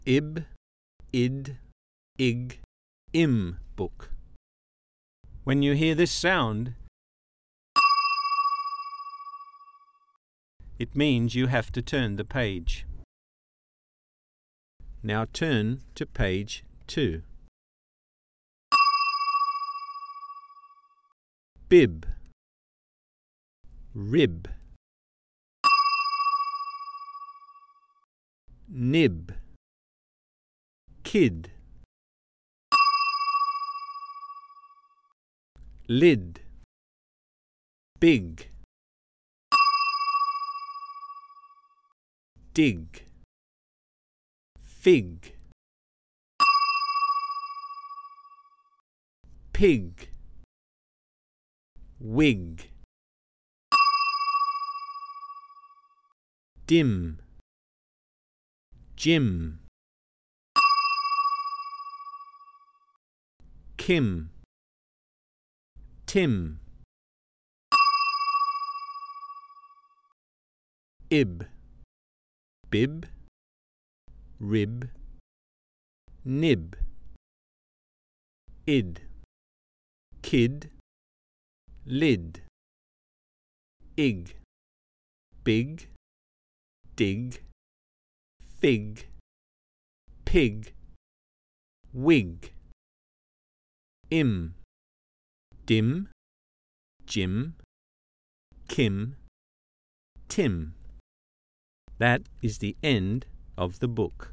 ib, id, ig, im book. When you hear this sound, it means you have to turn the page. Now turn to page 2. Bib, rib, nib, kid, lid, big, dig, fig, pig, wig, dim, Jim, Kim, Tim, ib, bib, rib, nib, id, kid, lid, ig, big, dig, fig, pig, wig, im, dim, Jim, Kim, Tim. That is the end of the book.